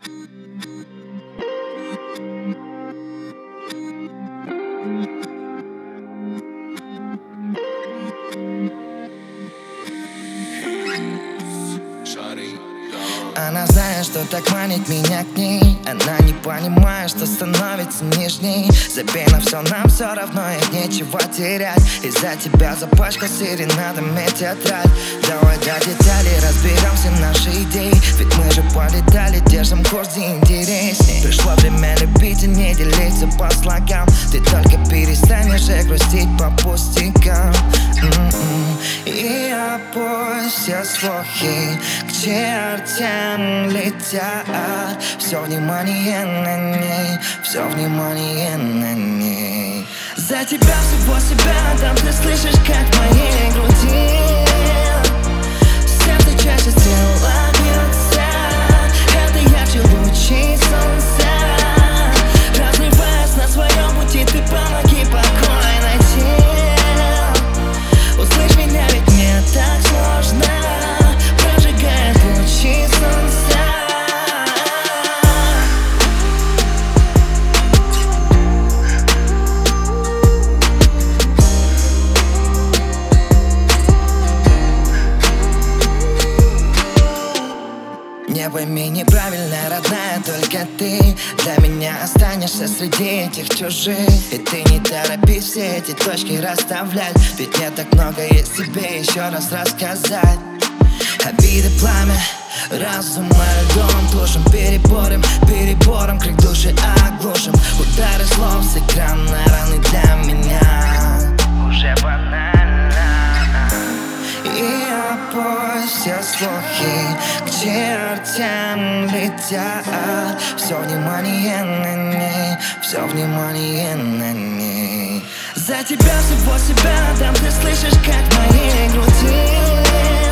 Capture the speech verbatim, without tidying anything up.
Она знает, что так манит меня к ней. Она не понимает, что становится нежней. Забей на все, нам все равно и нечего терять. Из-за тебя запачкал серенадами тетрадь. Давай до деталей разберем все наши идеи. Ведь мы же полетали, держим курс, где интересней. Пришло время любить и не делиться по слогам. Ты только перестанешь и грустить по пустякам. М-м-м. И опусть все слухи, к чертям летят. Все внимание на ней, все внимание на ней. За тебя всего себя отдам, ты слышишь, как в моей груди сердце чаще тела бьется. Это ярче лучей солнца. Разрываясь на своем пути, ты помоги покой найти. Услышь меня, ведь мне так сложно. Прожигает лучи солнца. Не пойми неправильно, родная, только ты для меня останешься среди этих чужих. И ты не торопись все эти точки расставлять, ведь мне так много есть тебе еще раз рассказать. Обиды, пламя, разум, льдом тушим, переборем, перебором, крик души оглушим. Удары слов с экрана, раны для меня уже банально. И опусть все слухи, к чертям летят. Все внимание на ней, все внимание на ней. За тебя всего себя отдам, ты слышишь, как в моей груди